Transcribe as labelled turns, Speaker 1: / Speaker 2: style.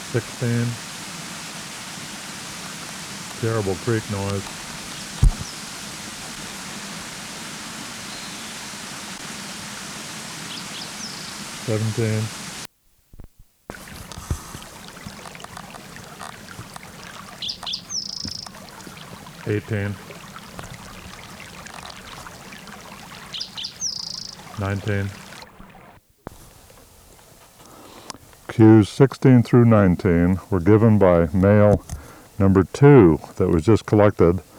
Speaker 1: 16. Terrible creek noise. 17. 18. 19. Cues 16 through 19 were given by male number 2 that was just collected